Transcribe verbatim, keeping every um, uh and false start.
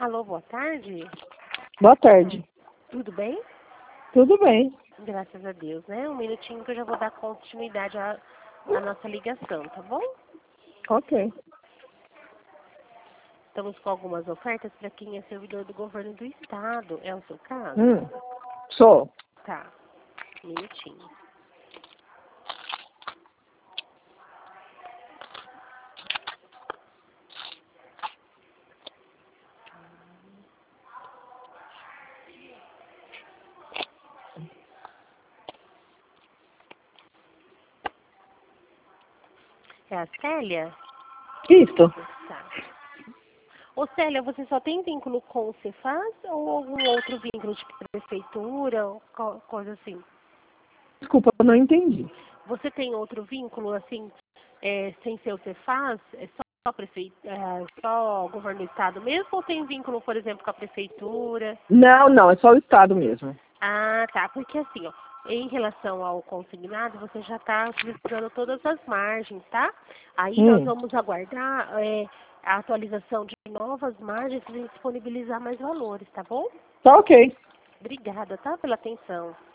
Alô, boa tarde. Boa tarde. Tudo bem? Tudo bem. Graças a Deus, né? Um minutinho que eu já vou dar continuidade à, à nossa ligação, tá bom? Ok. Estamos com algumas ofertas para quem é servidor do governo do estado. É o seu caso? Hum, sou. Tá. Um minutinho. É a Célia? Isto. Tá. Ô Célia, você só tem vínculo com o Cefaz ou algum outro vínculo, tipo prefeitura, ou co- coisa assim? Desculpa, eu não entendi. Você tem outro vínculo, assim, é, sem ser o Cefaz? É só, prefeito, é, só o governo do estado mesmo? Ou tem vínculo, por exemplo, com a prefeitura? Não, não, é só o Estado mesmo. Ah, tá. Porque assim, ó, em relação ao consignado, você já está utilizando todas as margens, tá? Aí nós Hum, vamos aguardar é, a atualização de novas margens para disponibilizar mais valores, tá bom? tá ok. Obrigada, tá? Pela atenção.